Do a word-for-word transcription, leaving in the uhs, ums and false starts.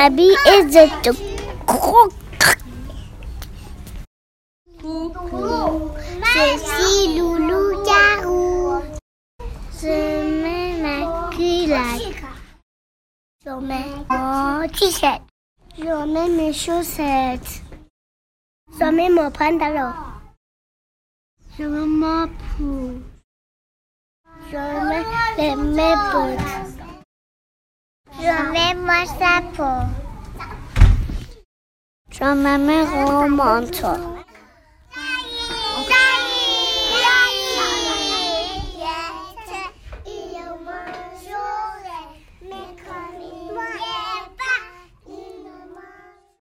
Gabi et de gros. Coucou, je suis Loulou Garou. Je mets ma culotte. Je mets mon t-shirt. Je mets mes chaussettes. Je mets mon pantalon. Je mets mon pou. Je mets les, mes bottes. Je mets mon chapeau. Je mets mon manteau.